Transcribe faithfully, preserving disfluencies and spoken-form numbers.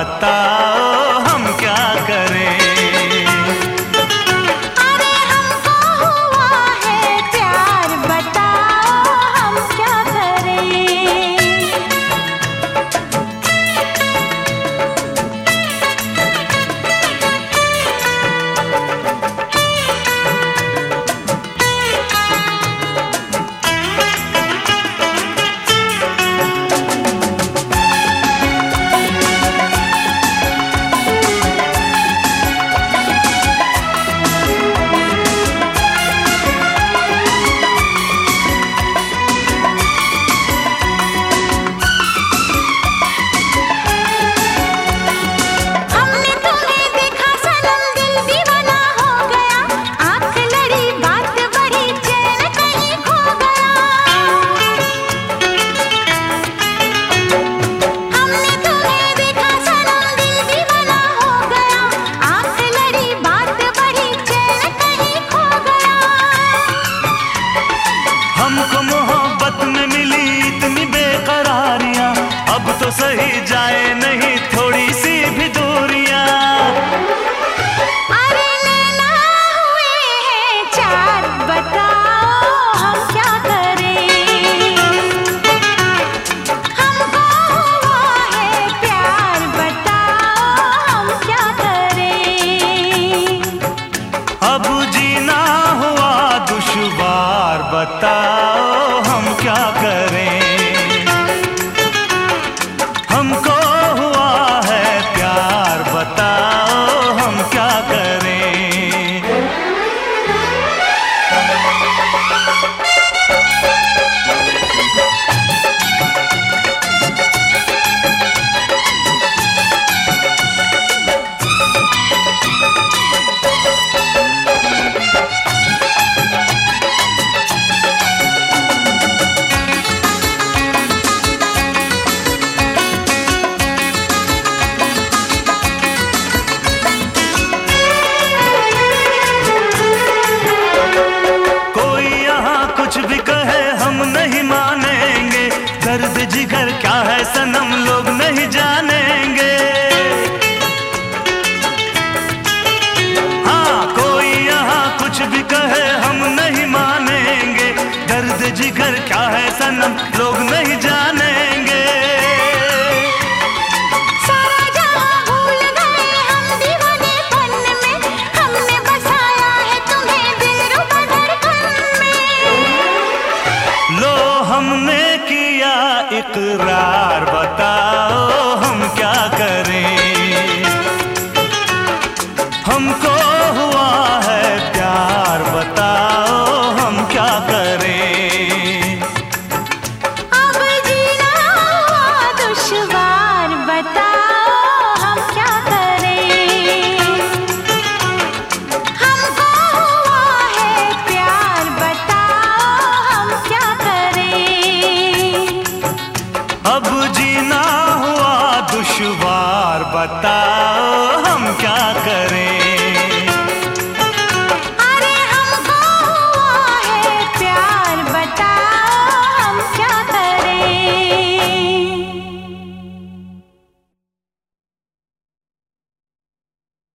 बताओ हम क्या करें। अरे हमको हुआ है प्यार, बताओ हम क्या करें। हमको मोहब्बत में मिली इतनी बेकरारियां, अब तो सही जाए नहीं थोड़ी सी भी दूरियां। अरे नैना हुए हैं चार, बताओ हम क्या करें। हमको हुआ है प्यार, बताओ हम क्या करें। अब जीना हुआ दुश्वार, बताओ हम क्या करें। हमको हुआ है प्यार, बताओ हम क्या करें। कुछ भी कहे हम नहीं मानेंगे, दर्द जिगर क्या है सनम लोग नहीं जानेंगे। हाँ कोई यहाँ कुछ भी कहे हम नहीं मानेंगे, दर्द जिगर क्या है सनम लोग नहीं जानेंगे। सारा जहां भूल गए हम दीवानेपन में, हमने बसाया है तुम्हें दिलरुबा धड़कन में। लो हमने किया इकरार, बताओ हम क्या करें। हमको हुआ है प्यार, बताओ हम क्या करें। अब जीना हुआ दुश्वार, बताओ हम क्या करें। हमको हुआ है प्यार, बताओ हम क्या करें। अब जीना हुआ दुश्वार, बता